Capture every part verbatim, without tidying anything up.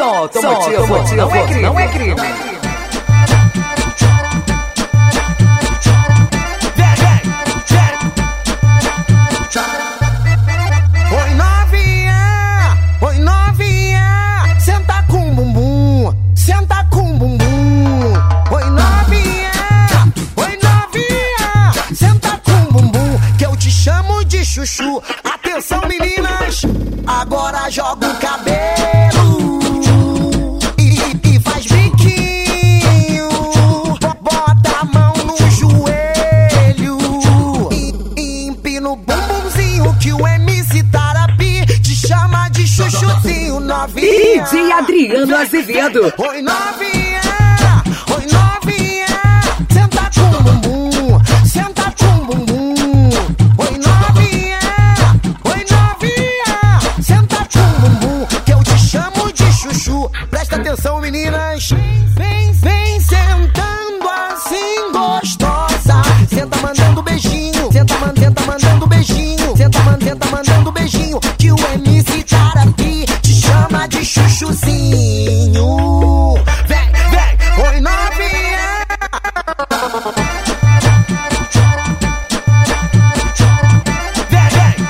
Som automotivo, não é crime, não é crime. Oi novinha, oi novinha, senta com bumbum, senta com bumbum. Oi novinha, oi novinha, senta com bumbum, que eu te chamo de chuchu. Atenção meninas, agora joga o cabelo e, e faz biquinho, bota a mão no joelho e empina o bumbumzinho, que o M C Tarapi te chama de chuchuzinho. Novinha, D J Adriano Azevedo. oi novinha, oi novinha, senta com bumbum, senta com bumbum. Oi novinha, oi novinha, senta com bumbum, que eu te chamo de chuchu. Presta atenção meninas, vem, vem sentando assim gostosa. Senta mandando beijinho, senta, man, senta mandando beijinho, senta, man, senta mandando beijinho, que o M C Tarapi te chama de chuchuzinho. Vem, vem, oi novinha. Vem, vem,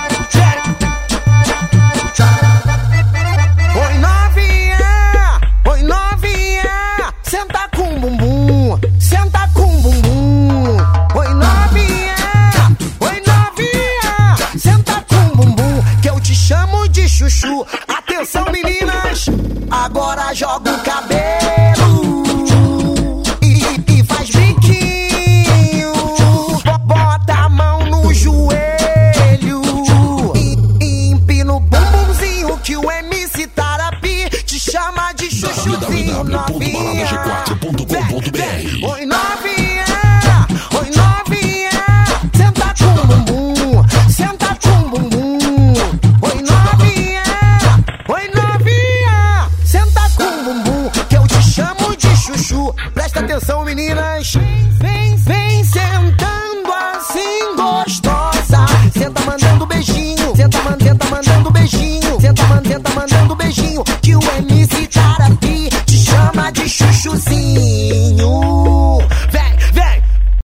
vem. Oi novinha, oi novinha, senta com bumbum, senta com bumbum. Oi novinha, oi novinha, senta com bumbum, que eu te chamo de chuchu. Atenção meninas, agora joga o cabelo e, e faz biquinho, bota a mão no joelho e, e empina o bumbumzinho, que o M C Tarapi te chama de chuchuzinho. Novinha, vem, oi novinha, oi novinha, senta com bumbum, senta com bumbum. Oi novinha, oi novinha, senta com bumbum, que eu te chamo de chuchu. Presta atenção meninas,